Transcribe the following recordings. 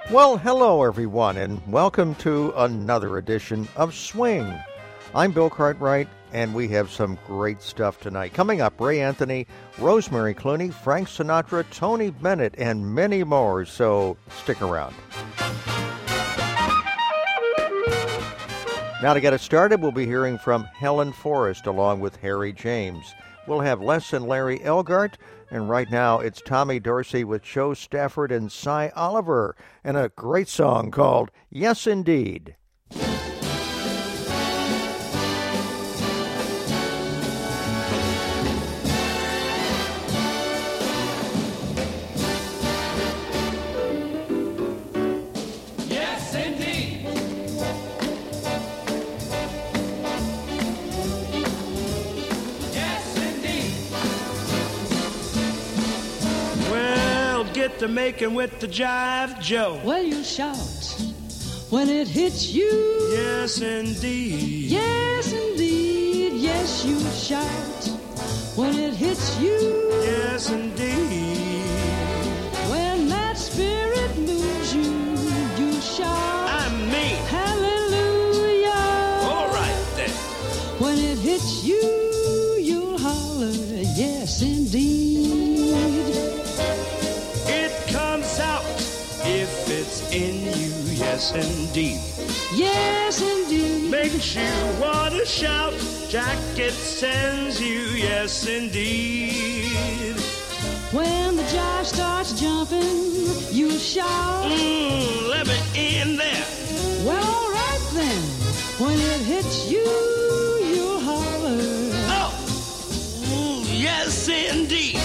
Well, hello everyone, and welcome to another edition of Swing. I'm Bill Cartwright, and we have some great stuff tonight. Coming up, Ray Anthony, Rosemary Clooney, Frank Sinatra, Tony Bennett, and many more, so stick around. Now to get us started, we'll be hearing from Helen Forrest along with Harry James. We'll have Les and Larry Elgart, and right now it's Tommy Dorsey with Joe Stafford and Cy Oliver, and a great song called Yes Indeed. To making with the jive, Joe. Well, you shout when it hits you. Yes, indeed. Yes, indeed. Yes, you shout when it hits you. Yes, indeed. When that spirit moves you, you shout. I mean, hallelujah. All right then. When it hits you, you'll holler. Yes, indeed. If it's in you, yes indeed. Yes indeed. Makes you want to shout. Jacket sends you, yes indeed. When the jive starts jumping, you shout. Let me in there. Well, all right then. When it hits you, you'll holler. Oh, yes indeed.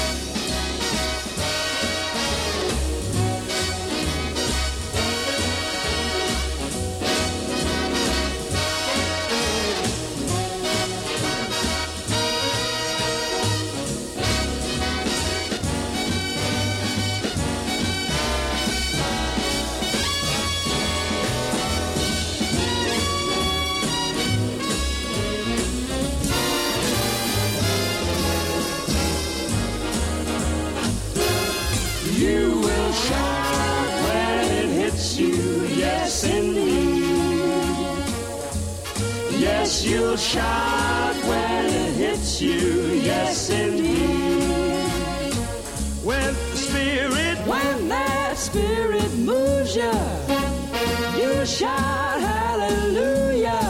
You'll shout when it hits you, yes indeed. When that spirit moves you, you shout hallelujah.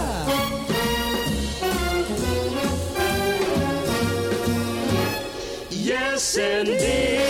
Yes indeed.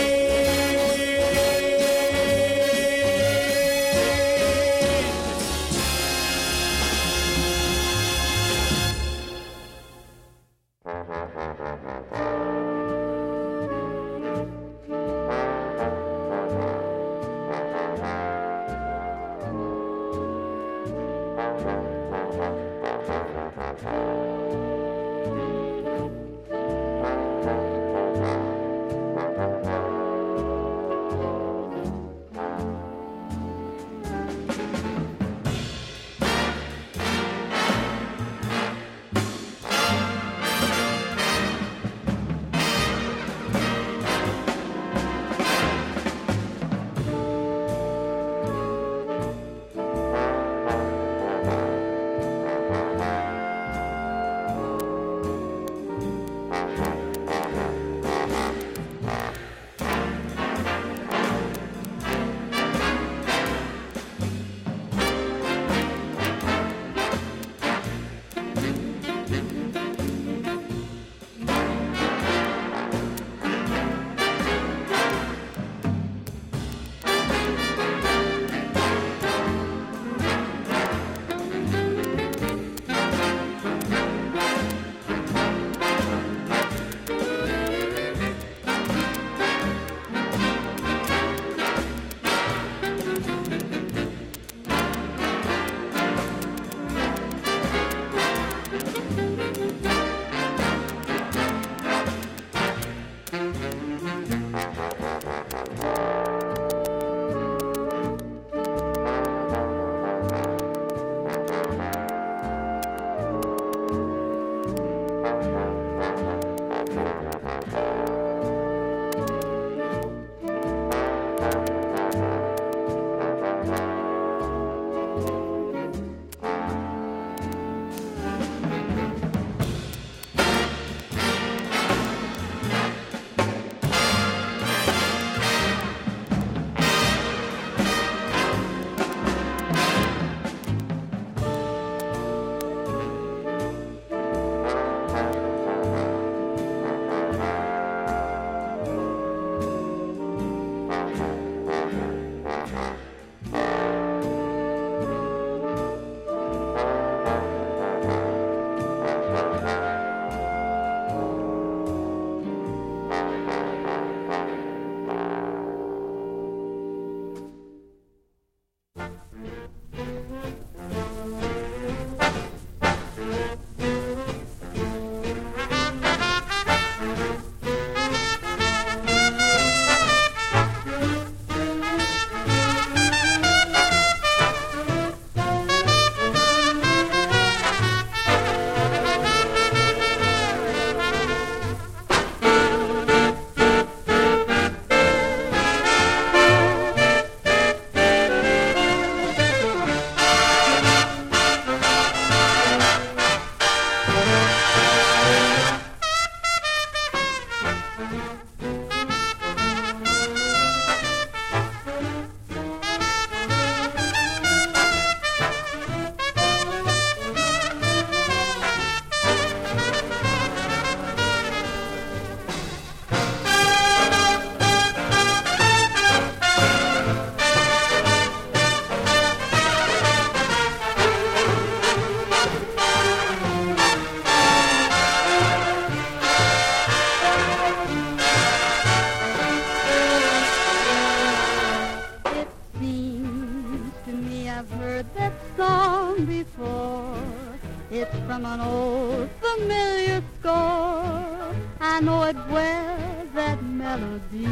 from an old familiar score. I know it well, that melody.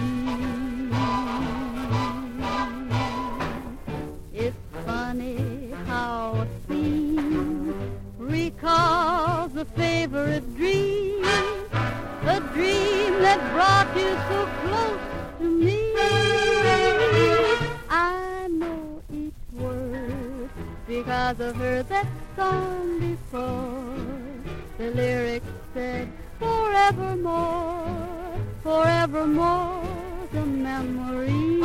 It's funny how a scene recalls a favorite dream, a dream that brought you so close to me. I know each word because I've heard that song before. The lyrics said, forevermore, forevermore, the memory.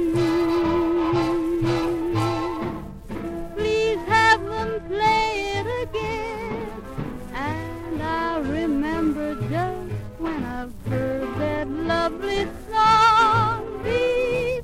Please have them play it again, and I'll remember just when I've heard that lovely song before.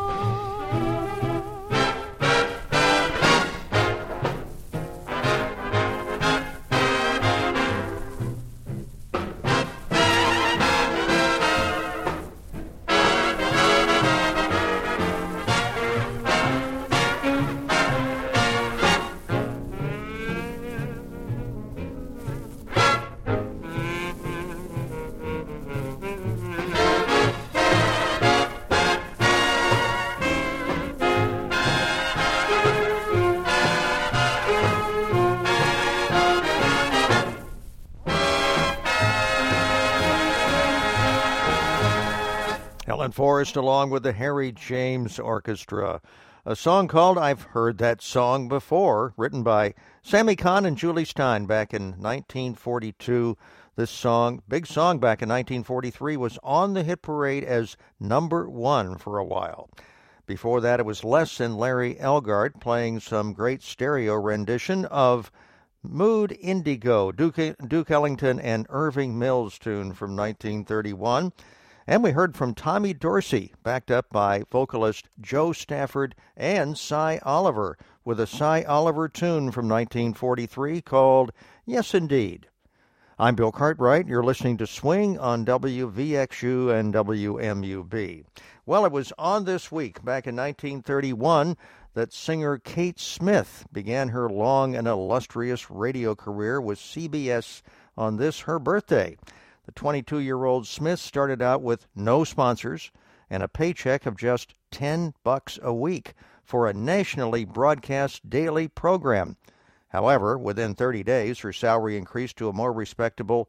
Helen Forrest along with the Harry James Orchestra. A song called I've Heard That Song Before, written by Sammy Kahn and Julie Stein back in 1942. This song, big song back in 1943, was on the hit parade as #1 for a while. Before that, it was Les and Larry Elgart playing some great stereo rendition of Mood Indigo, Duke Ellington and Irving Mills tune from 1931. And we heard from Tommy Dorsey, backed up by vocalist Joe Stafford and Cy Oliver, with a Cy Oliver tune from 1943 called Yes Indeed. I'm Bill Cartwright. You're listening to Swing on WVXU and WMUB. Well, it was on this week, back in 1931, that singer Kate Smith began her long and illustrious radio career with CBS on this, her birthday. The 22-year-old Smith started out with no sponsors and a paycheck of just $10 a week for a nationally broadcast daily program. However, within 30 days, her salary increased to a more respectable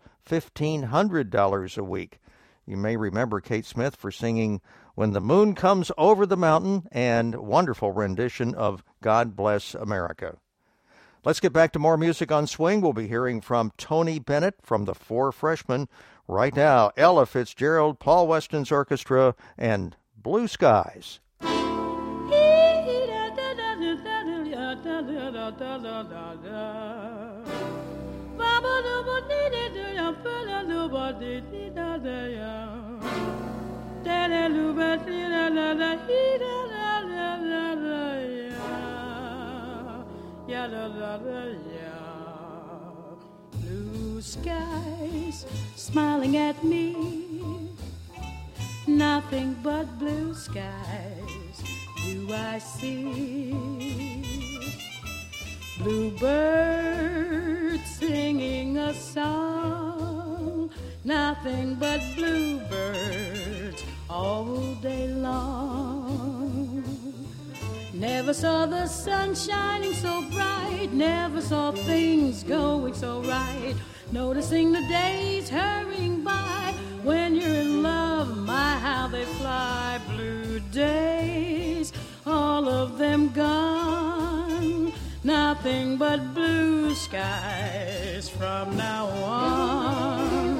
$1,500 a week. You may remember Kate Smith for singing When the Moon Comes Over the Mountain and wonderful rendition of God Bless America. Let's get back to more music on Swing. We'll be hearing from Tony Bennett from the Four Freshmen. Right now, Ella Fitzgerald, Paul Weston's Orchestra, and Blue Skies. Blue skies smiling at me, nothing but blue skies do I see. Bluebirds singing a song, nothing but bluebirds all day long. Never saw the sun shining so bright, never saw things going so right. Noticing the days hurrying by, when you're in love, my how they fly. Blue days, all of them gone, nothing but blue skies from now on.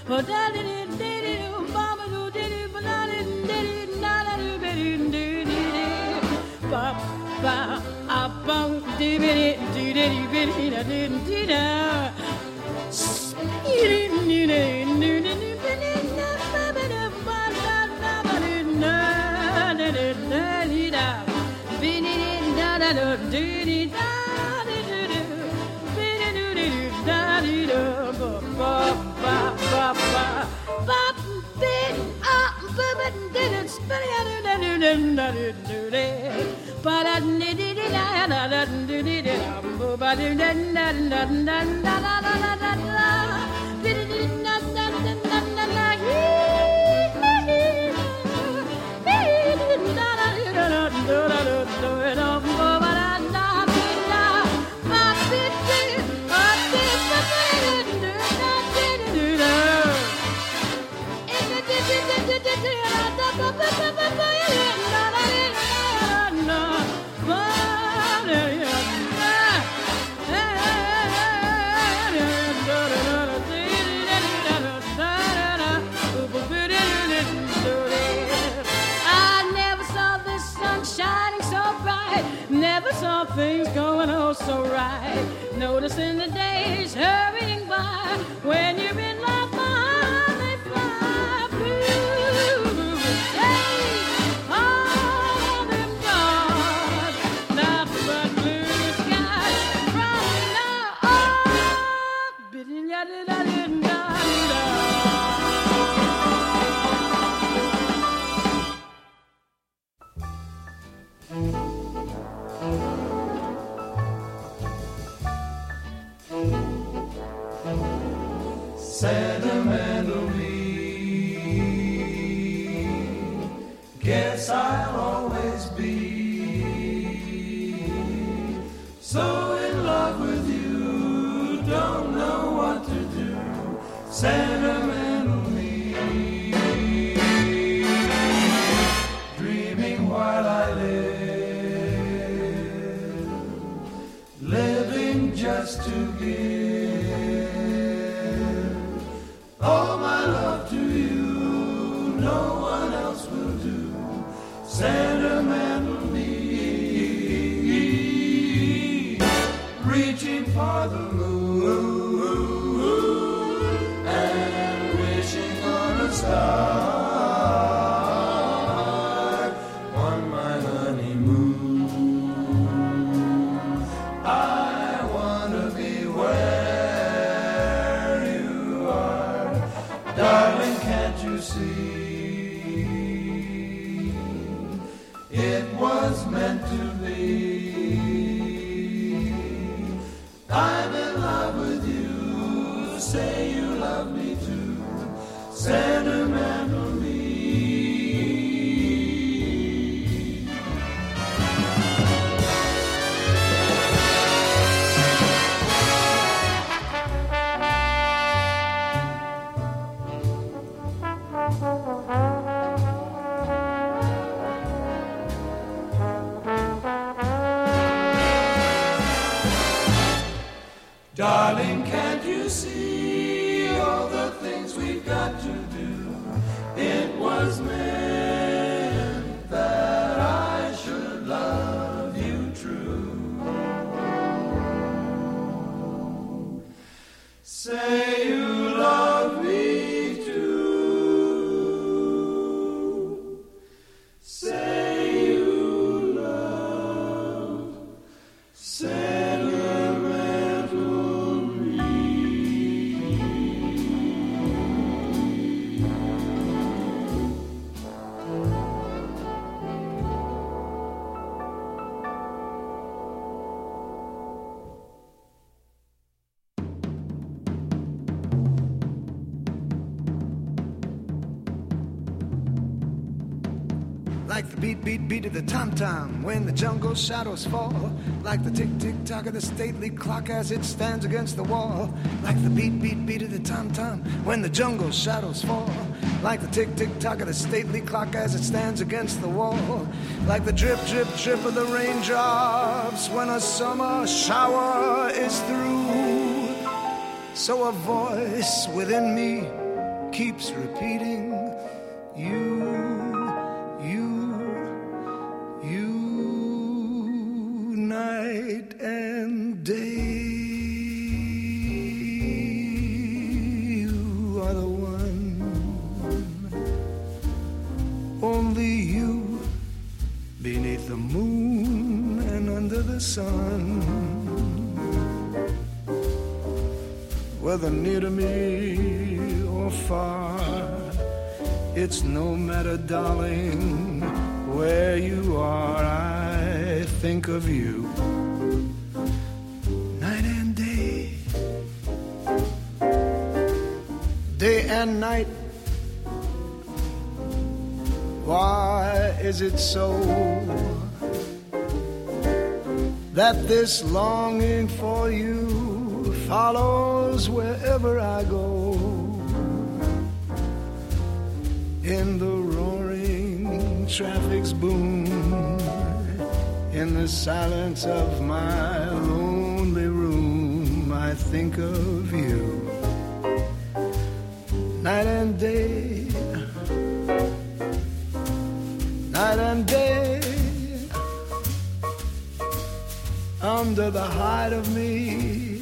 Things going oh so right. Noticing the days hurrying by. When you're in love, my heart may fly. Blue days, all of them gone. Nothing but blue skies from now on. Biddy-da-da-da-da-da-da. Sentimental me, guess I'll always be so in love with you, don't know what to do. Sentimental me, dreaming while I live, living just to give all my love to you, no one else will do. Sentimental me, reaching for the moon and wishing on a star on my honeymoon. I wanna be where you are, darling, can't you see? It was meant to be. I'm in love with you, say you love me too. Sentimental me. Darling, can't you see all the things we've got to do? It was meant that I should love you true. Say you love me too. Say you love. Like the beat, beat, beat of the tom-tom when the jungle shadows fall. Like the tick-tick-tock of the stately clock as it stands against the wall. Like the beat, beat, beat of the tom-tom when the jungle shadows fall. Like the tick-tick-tock of the stately clock as it stands against the wall. Like the drip, drip, drip of the raindrops when a summer shower is through. So a voice within me keeps repeating, you, night and day. You are the one, only you, beneath the moon and under the sun. Whether near to me or far, it's no matter, darling, where you are, I think of you. Night and day, day and night. Why is it so that this longing for you follows wherever I go? In the roaring traffic's boom, in the silence of my lonely room, I think of you. Night and day, night and day, under the hide of me,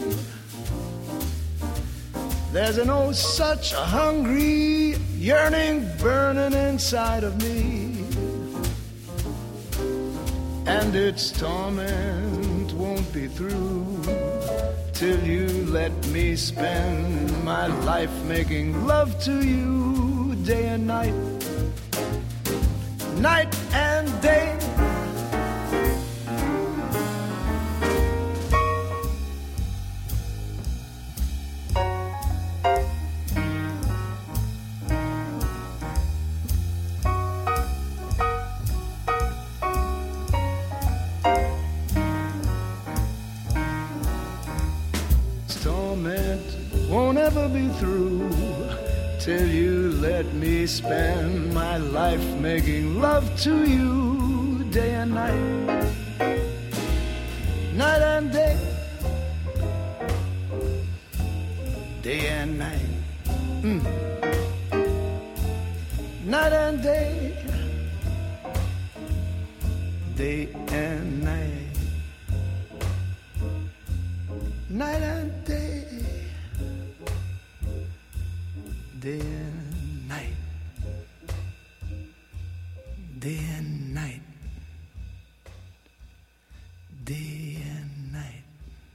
there's an oh such a hungry yearning burning inside of me, and its torment won't be through till you let me spend my life making love to you, day and night, night and day. Won't ever be through till you let me spend my life making love to you, day and night, night and day, day and night, night and day, day and night, night and day. Day and night, day and night, day and night,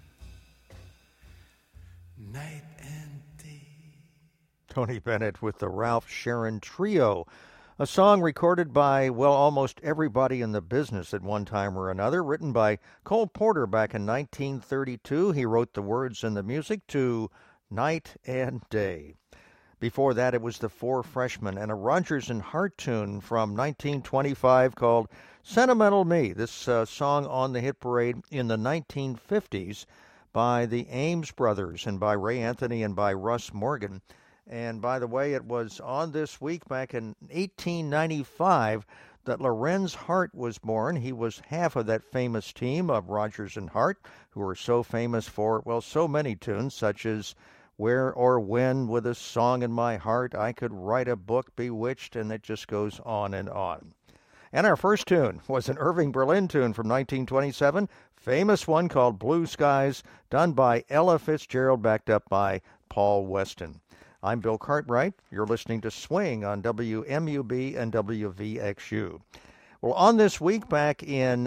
night and day. Tony Bennett with the Ralph Sharon Trio, a song recorded by, well, almost everybody in the business at one time or another, written by Cole Porter back in 1932. He wrote the words and the music to Night and Day. Before that, it was the Four Freshmen and a Rodgers and Hart tune from 1925 called Sentimental Me. This song on the hit parade in the 1950s by the Ames Brothers and by Ray Anthony and by Russ Morgan. And by the way, it was on this week back in 1895 that Lorenz Hart was born. He was half of that famous team of Rodgers and Hart, who were so famous for, well, so many tunes, such as Where or When, With a Song in My Heart, I Could Write a Book, Bewitched, and it just goes on and on. And our first tune was an Irving Berlin tune from 1927, famous one called Blue Skies, done by Ella Fitzgerald, backed up by Paul Weston. I'm Bill Cartwright. You're listening to Swing on WMUB and WVXU. Well, on this week back in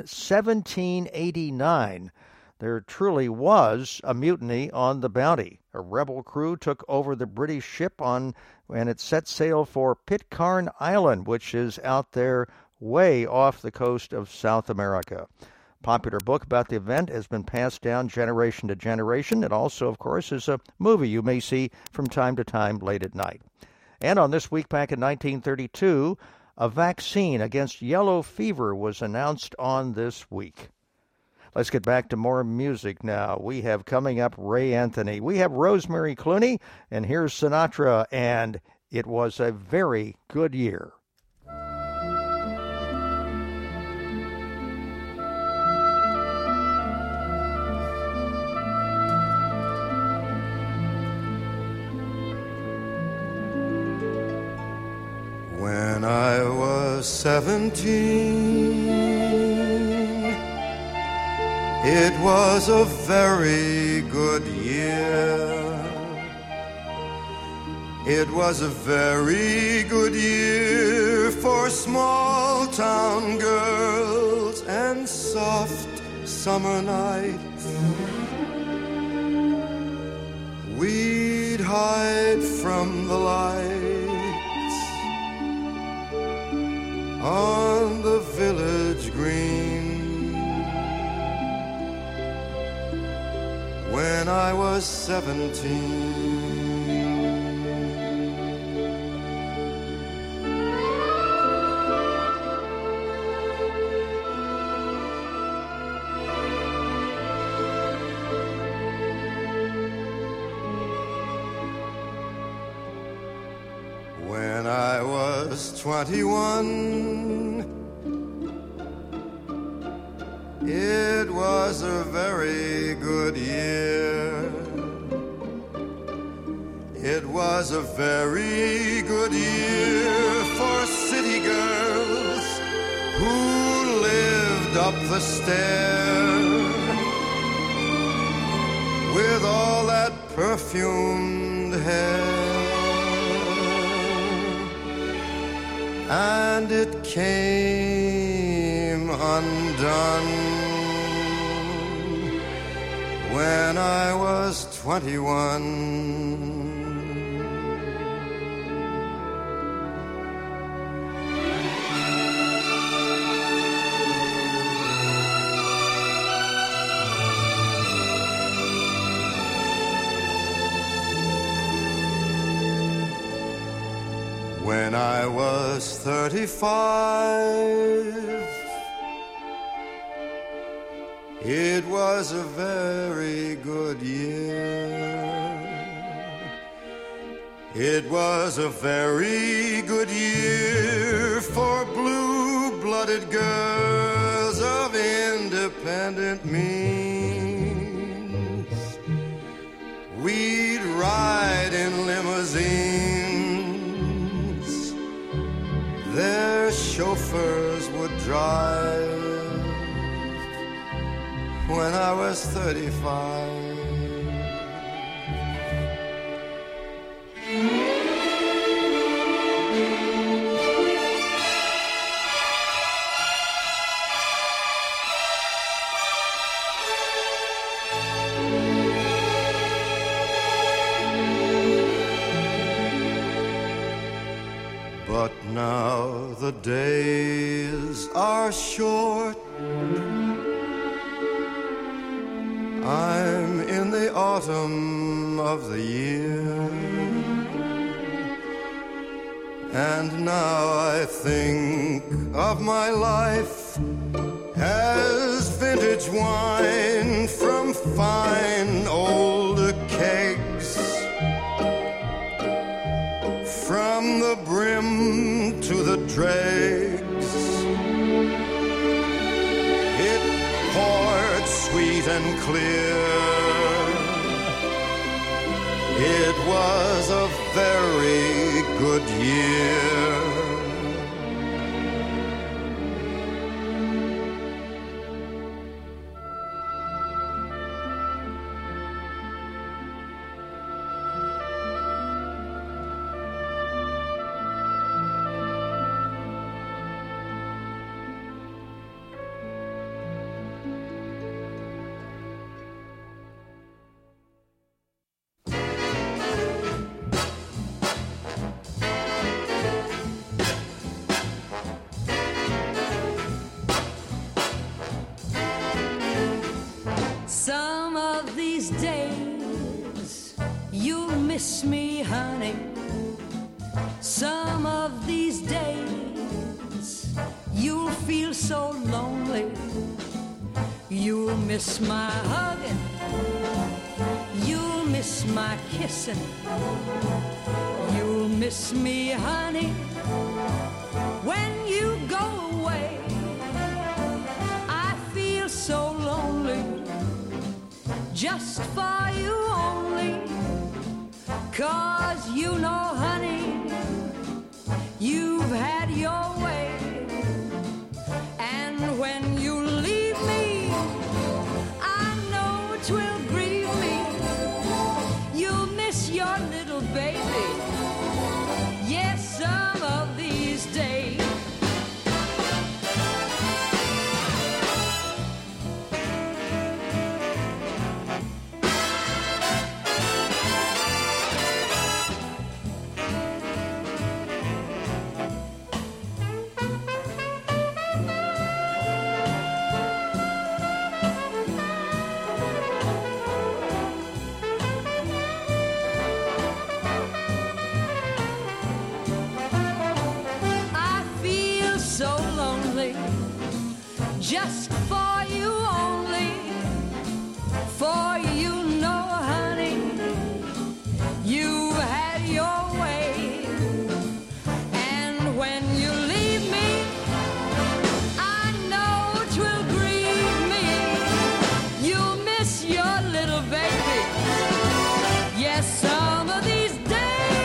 1789, there truly was a mutiny on the Bounty. A rebel crew took over the British ship and it set sail for Pitcairn Island, which is out there way off the coast of South America. Popular book about the event has been passed down generation to generation. It also, of course, is a movie you may see from time to time late at night. And on this week back in 1932, a vaccine against yellow fever was announced on this week. Let's get back to more music now. We have coming up Ray Anthony. We have Rosemary Clooney, and here's Sinatra, and It Was a Very Good Year. 17. It was a very good year. It was a very good year for small town girls and soft summer nights. We'd hide from the lights on the village green. When I was 17. When I was 21, it was a very good year. It was a very good year for city girls who lived up the stair with all that perfumed hair. And it came undone when I was 21. When I was 35, it was a very good year. It was a very good year for blue-blooded girls of independent means. We'd ride in limousines. Their chauffeurs would drive when I was 35. But now the days are short. I'm in the autumn of the year, and now I think of my life as vintage wine from fine old kegs. From the brim to the dregs, it poured sweet and clear. It was a very good year. Some of these days you'll miss me, honey. Some of these days you'll feel so lonely. You'll miss my hugging, you'll miss my kissing, you'll miss me, honey, when you go away. I feel so lonely, just for you only, 'cause you know, honey, you've had your way. just for you only. For you know, honey, you've had your way. And when you leave me, I know 'twill grieve me. You'll miss your little baby. Yes, some of these days.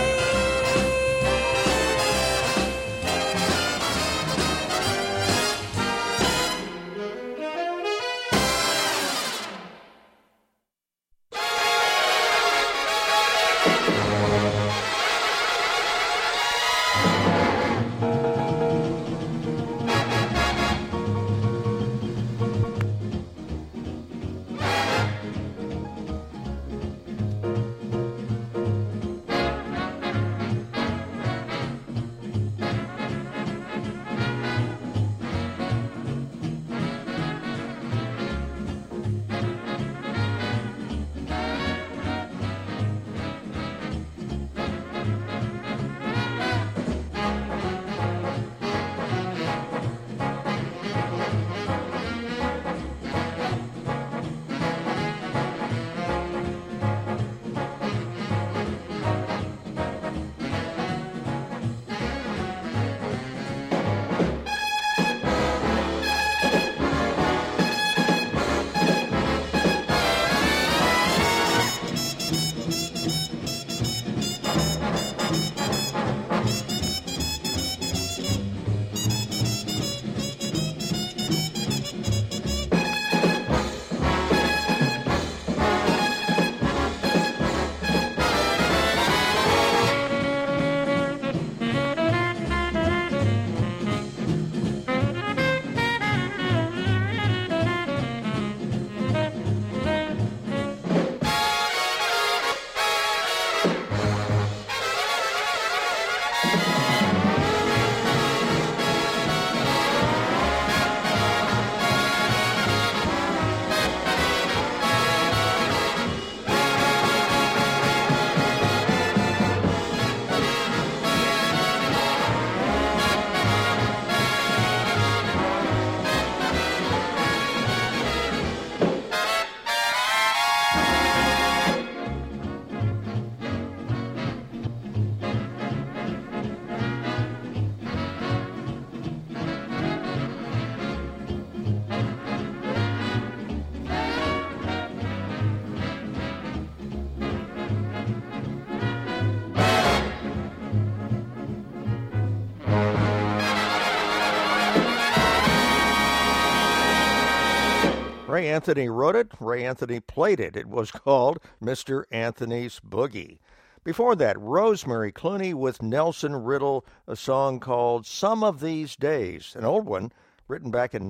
Ray Anthony wrote it. Ray Anthony played it. It was called Mr. Anthony's Boogie. Before that, Rosemary Clooney with Nelson Riddle, a song called Some of These Days, an old one written back in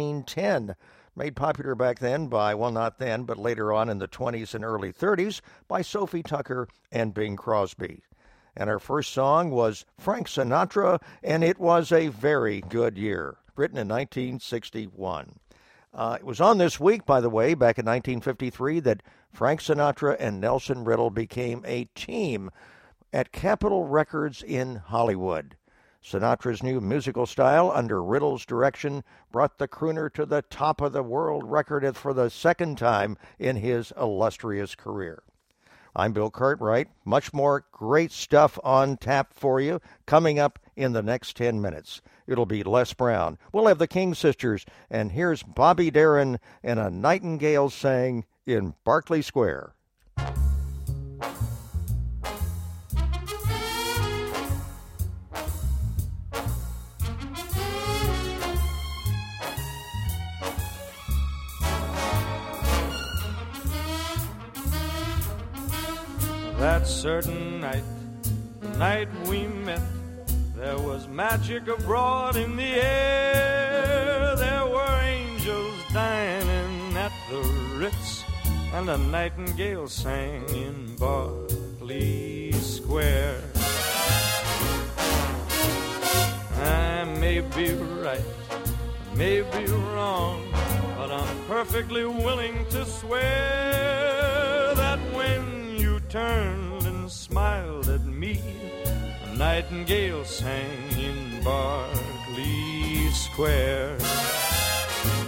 1910, made popular back then by, well, not then, but later on in the 20s and early 30s by Sophie Tucker and Bing Crosby. And our first song was Frank Sinatra, and it was a very good year, written in 1961. It was on this week, by the way, back in 1953, that Frank Sinatra and Nelson Riddle became a team at Capitol Records in Hollywood. Sinatra's new musical style under Riddle's direction brought the crooner to the top of the world record for the second time in his illustrious career. I'm Bill Cartwright. Much more great stuff on tap for you coming up in the next 10 minutes. It'll be Les Brown. We'll have the King Sisters, and here's Bobby Darin and A Nightingale Sang in Berkeley Square. That certain night, the night we met, there was magic abroad in the air. There were angels dining at the Ritz, and a nightingale sang in Berkeley Square. I may be right, may be wrong, but I'm perfectly willing to swear that when you turned and smiled at me, a nightingale sang in Berkeley Square.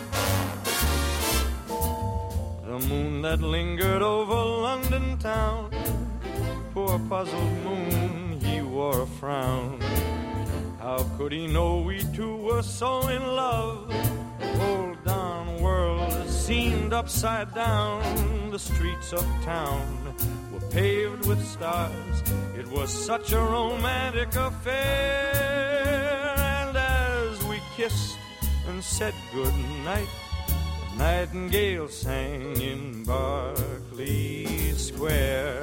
that lingered over London town. Poor puzzled moon, he wore a frown. How could he know we two were so in love? Whole darn world seemed upside down. The streets of town were paved with stars. It was such a romantic affair. And as we kissed and said good night, the nightingale sang in Berkeley Square.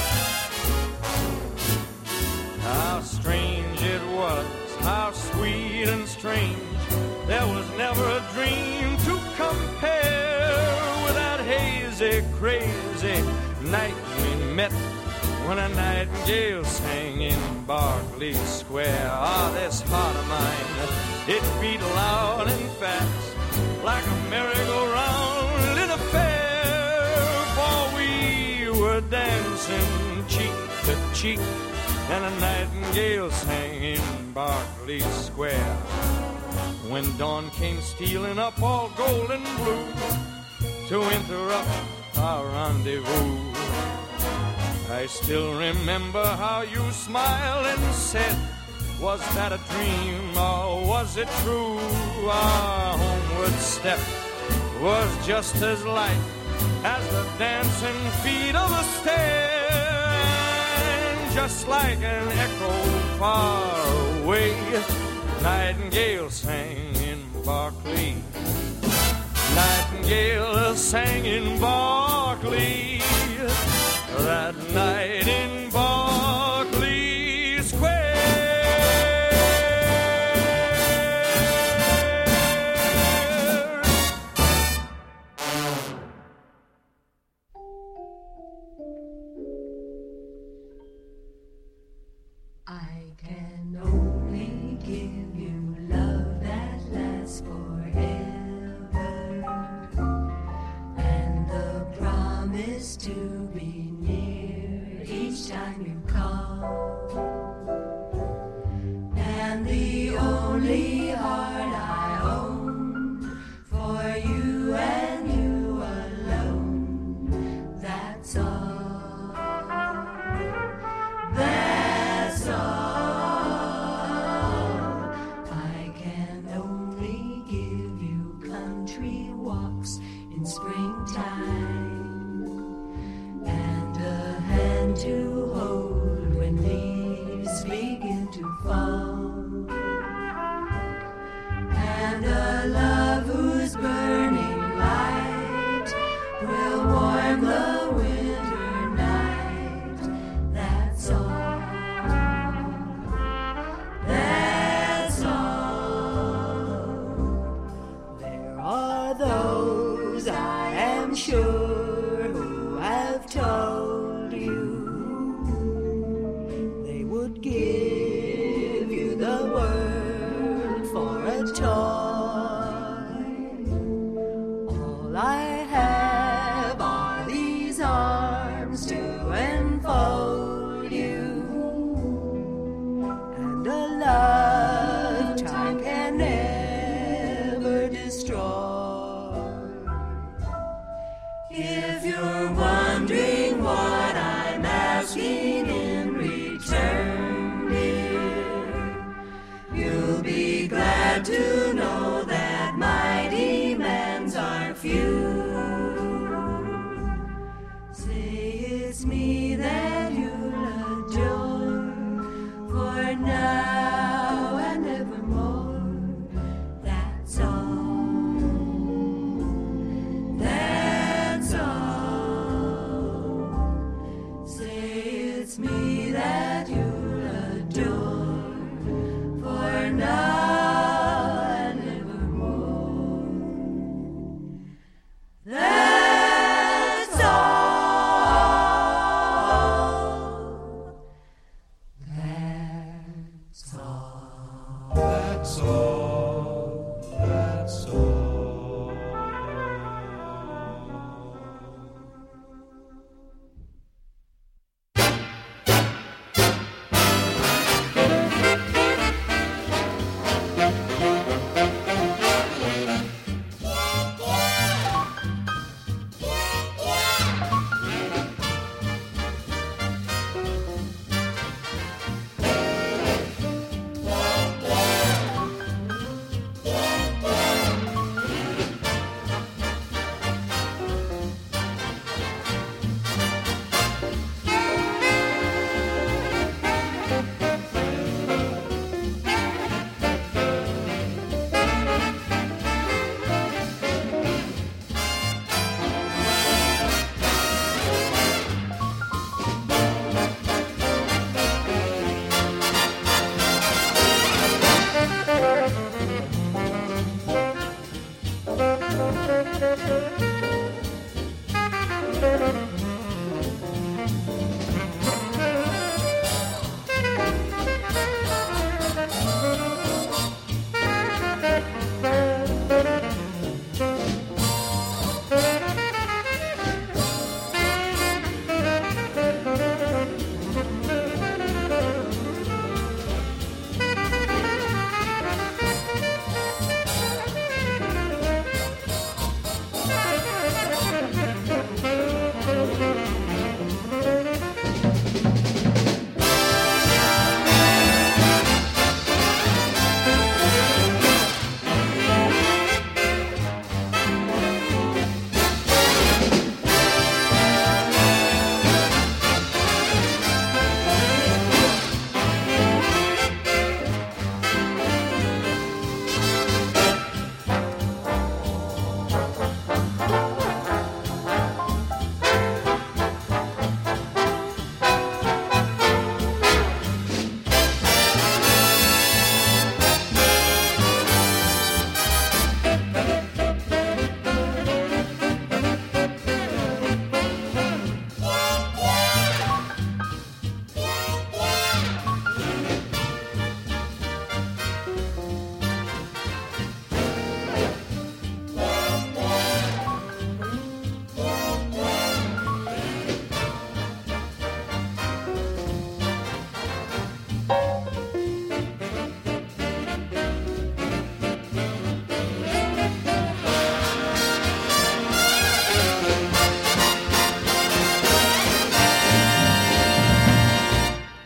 How strange it was, how sweet and strange. There was never a dream to compare with that hazy, crazy night we met when a nightingale sang in Berkeley Square. Ah, this heart of mine, it beat loud and fast like a merry-go-round in a fair. For we were dancing cheek to cheek, and a nightingale sang in Berkeley Square. When dawn came stealing up all gold and blue to interrupt our rendezvous, I still remember how you smiled and said, was that a dream or was it true? Our homeward step was just as light as the dancing feet of a stair. And just like an echo far away, nightingale sang in Berkeley. Nightingale sang in Berkeley that night in Berkeley Square. I can only give you love that lasts forever, and the promise to be near each time you call, and the only heart I own for you and you alone. That's all. That's all. I can only give you country walks in springtime, and a hand to hold when leaves begin to fall, and a love whose burning light will warm the winter night. That's all. That's all. There are those, I am sure, who have told you they would give you the world for a toy. All I have are these arms to enfold you, and a love time can never destroy. If you're wondering what I'm asking in return, dear, you'll be glad to know that my demands are few. Say it's me that you'll adore for now and evermore. That's all. That's all. Say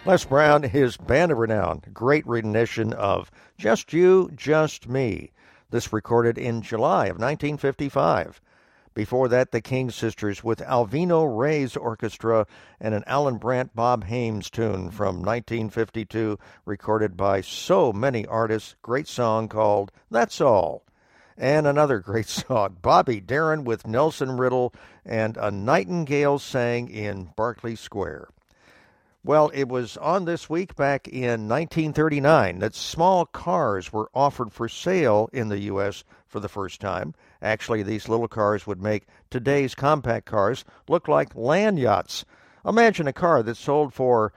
Les Brown, his band of renown, great rendition of Just You, Just Me. This recorded in July of 1955. Before that, the King Sisters with Alvino Rey's Orchestra and an Alan Brandt Bob Hames tune from 1952, recorded by so many artists. Great song called That's All. And another great song, Bobby Darin with Nelson Riddle and A Nightingale Sang in Berkeley Square. Well, it was on this week back in 1939 that small cars were offered for sale in the U.S. for the first time. Actually, these little cars would make today's compact cars look like land yachts. Imagine a car that sold for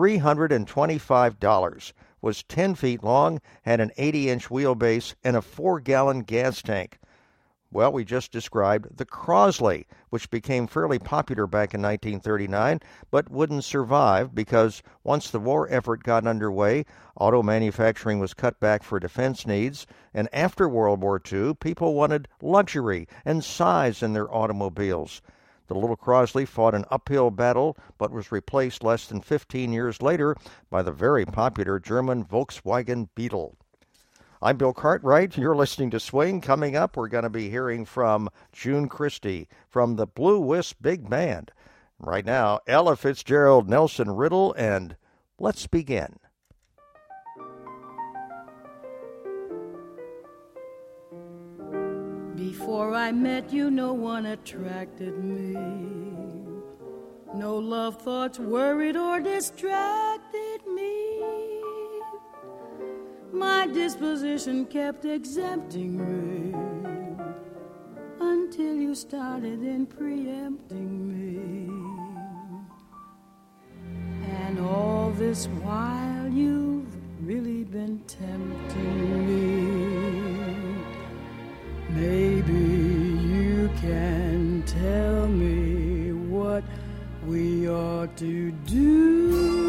$325, was 10 feet long, had an 80-inch wheelbase, and a 4-gallon gas tank. Well, we just described the Crosley, which became fairly popular back in 1939, but wouldn't survive because once the war effort got underway, auto manufacturing was cut back for defense needs, and after World War II, people wanted luxury and size in their automobiles. The little Crosley fought an uphill battle, but was replaced less than 15 years later by the very popular German Volkswagen Beetle. I'm Bill Cartwright. You're listening to Swing. Coming up, we're going to be hearing from June Christie from the Blue Wisp Big Band. Right now, Ella Fitzgerald, Nelson Riddle, and let's begin. Before I met you, no one attracted me. No love thoughts worried or distracted me. My disposition kept exempting me until you started in preempting me. And all this while you've really been tempting me. Maybe you can tell me what we ought to do.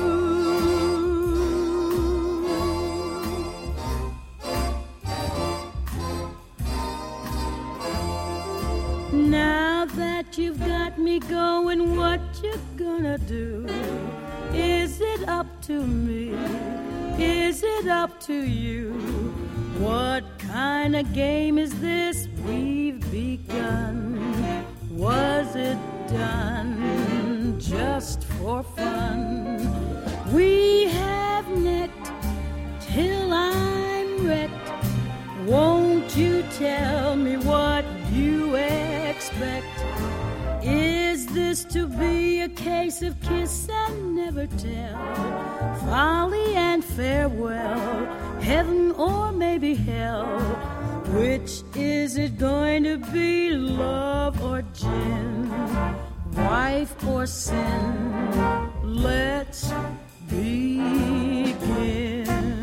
Now that you've got me going, what you gonna do? Is it up to me? Is it up to you? What kind of game is this we've begun? Was it done just for fun? We have necked till I'm wrecked. Won't you tell me what you expect? Is this to be a case of kiss and never tell? Folly and farewell, heaven or maybe hell? Which is it going to be, love or gin? Wife or sin? Let's begin.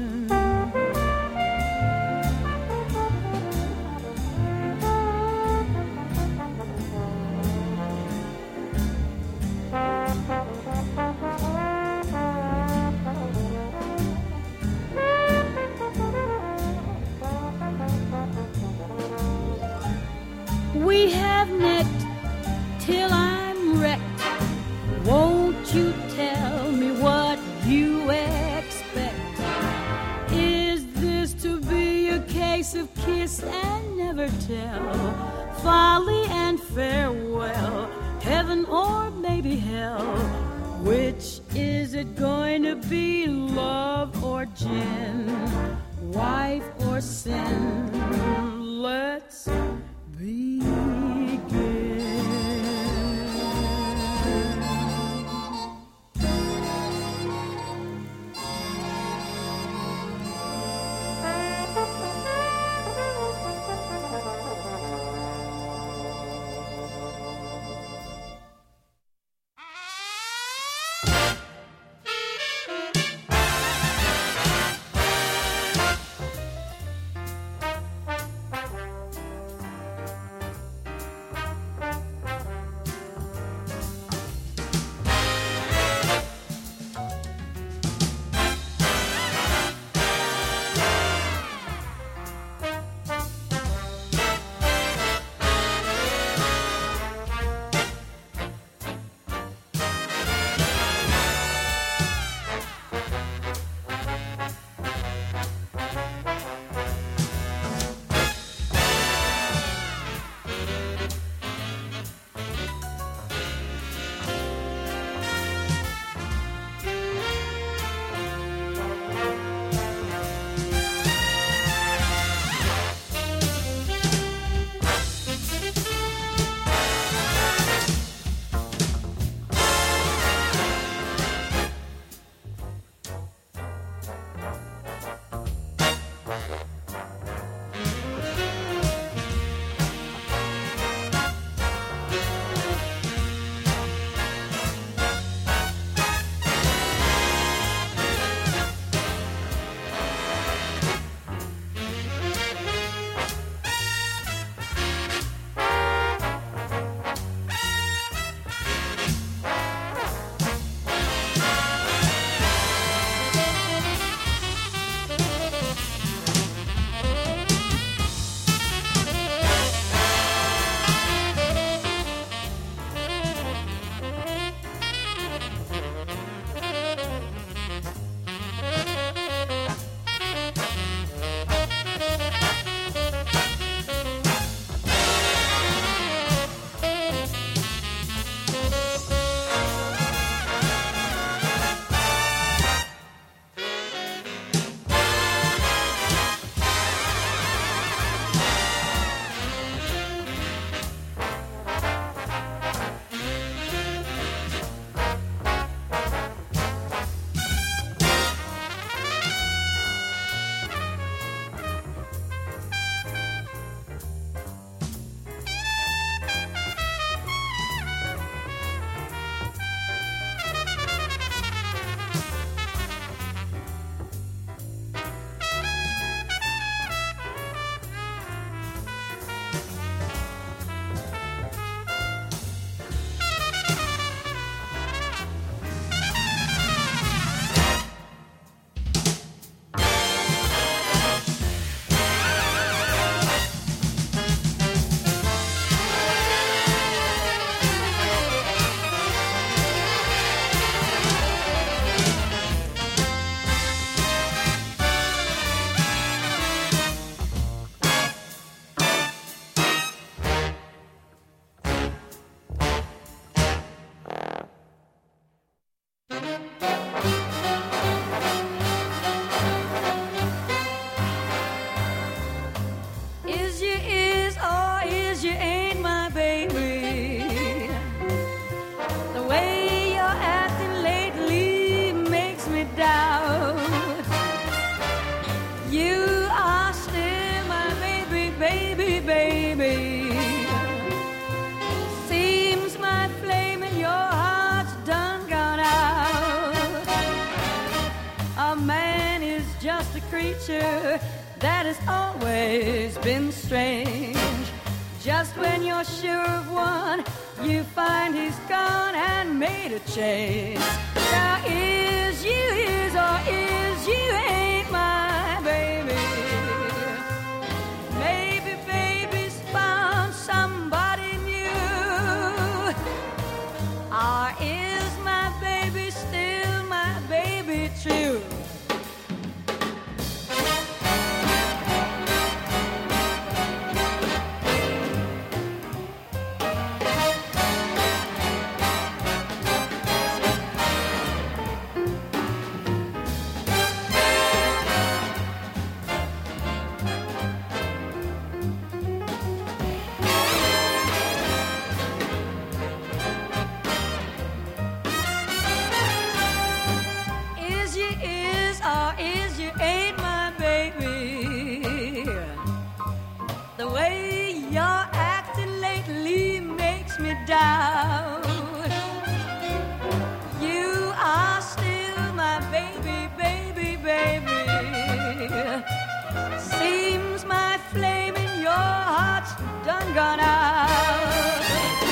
We have necked till I'm wrecked. Won't you tell me what you expect? Is this to be a case of kiss and never tell? Folly and farewell, heaven or maybe hell? Which is it going to be, love or gin? Wife or sin? Let's begin. creature that has always been strange. Just when you're sure of one, you find he's gone and made a change. Now is you is or is you ain't my baby. Maybe baby's found somebody new. Or is my baby still my baby true? You are still my baby, baby, baby. Seems my flame in your heart's done gone out.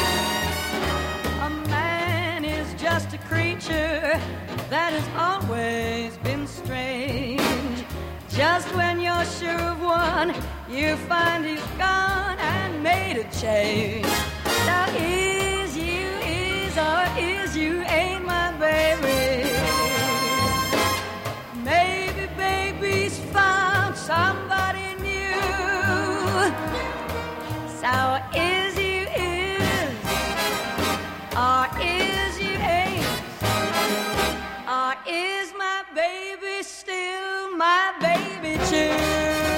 A man is just a creature that has always been strange. Just when you're sure of one, you find he's gone and made a change. Now is you is or is you ain't my baby. Maybe baby's found somebody new. So is you is or is you ain't. Or is my baby still my baby too?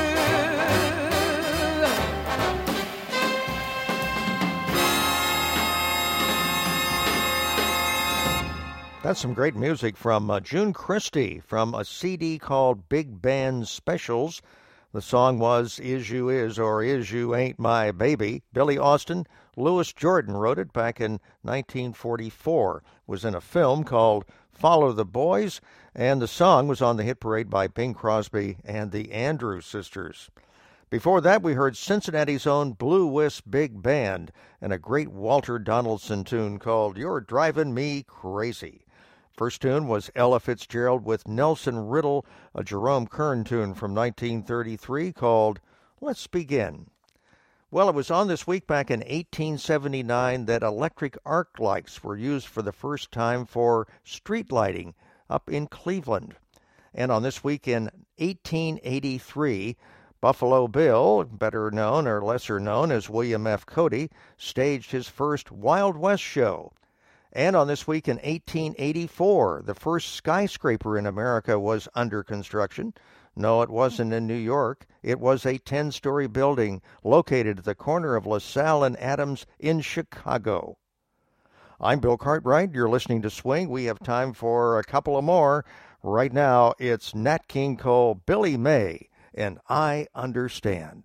That's some great music from June Christie from a CD called Big Band Specials. The song was Is You Is or Is You Ain't My Baby. Billy Austin, Louis Jordan wrote it back in 1944. It was in a film called Follow the Boys, and the song was on the hit parade by Bing Crosby and the Andrews Sisters. Before that, we heard Cincinnati's own Blue Wisp Big Band and a great Walter Donaldson tune called You're Driving Me Crazy. First tune was Ella Fitzgerald with Nelson Riddle, a Jerome Kern tune from 1933 called Let's Begin. Well, it was on this week back in 1879 that electric arc lights were used for the first time for street lighting up in Cleveland. And on this week in 1883, Buffalo Bill, better known or lesser known as William F. Cody, staged his first Wild West show. And on this week in 1884, the first skyscraper in America was under construction. No, it wasn't in New York. It was a 10-story building located at the corner of LaSalle and Adams in Chicago. I'm Bill Cartwright. You're listening to Swing. We have time for a couple of more. Right now, it's Nat King Cole, Billy May, and I Understand.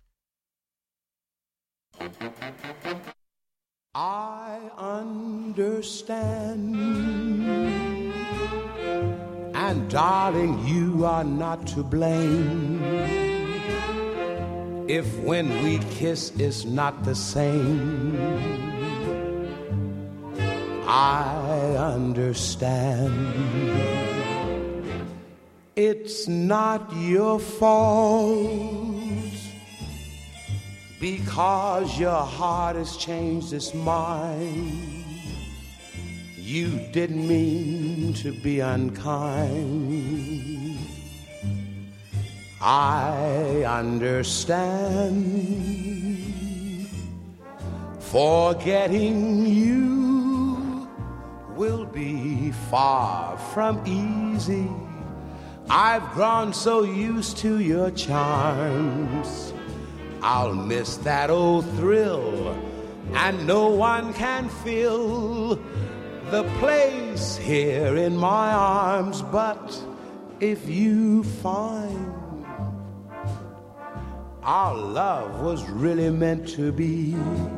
I understand, and darling, you are not to blame if when we kiss it's not the same. I understand. It's not your fault because your heart has changed its mind. You didn't mean to be unkind. I understand. Forgetting you will be far from easy. I've grown so used to your charms. I'll miss that old thrill, and no one can fill the place here in my arms. But if you find our love was really meant to be,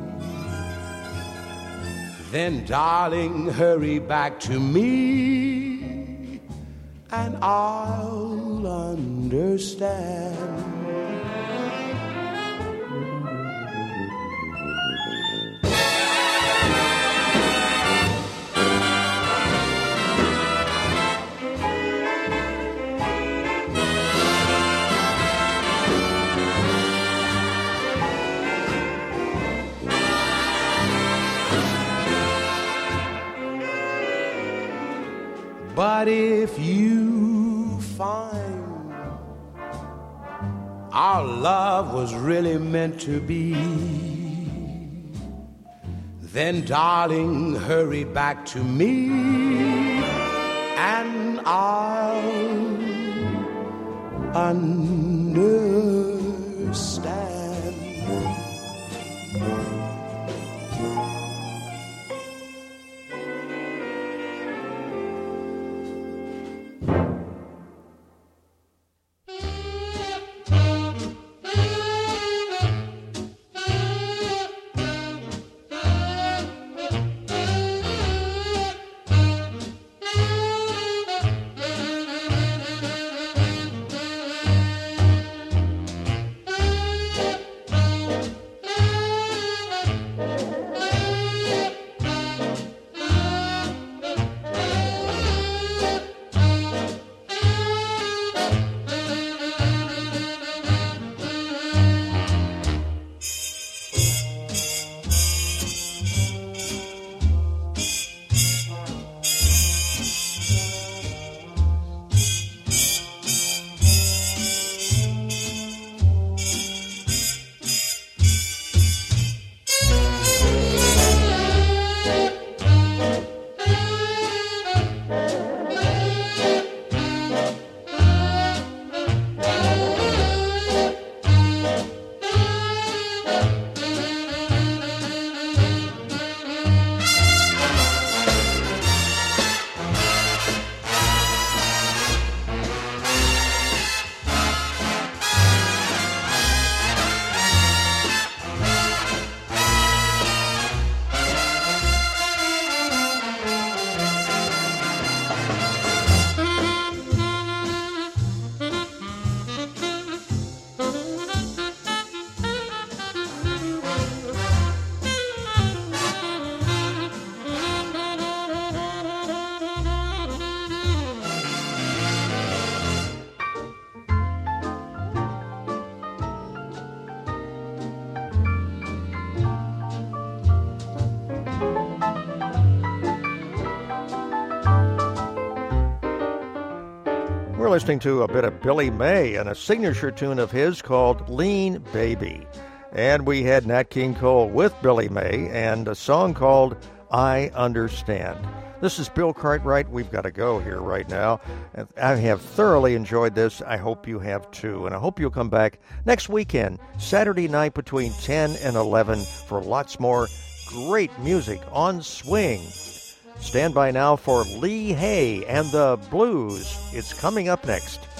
then darling, hurry back to me, and I'll you'll understand. But if you find our love was really meant to be, then darling, hurry back to me and I'll understand. We're listening to a bit of Billy May and a signature tune of his called Lean Baby. And we had Nat King Cole with Billy May and a song called I Understand. This is Bill Cartwright. We've got to go here right now. I have thoroughly enjoyed this. I hope you have too. And I hope you'll come back next weekend, Saturday night between 10 and 11 for lots more great music on swing. Stand by now for Lee Hay and the Blues. It's coming up next.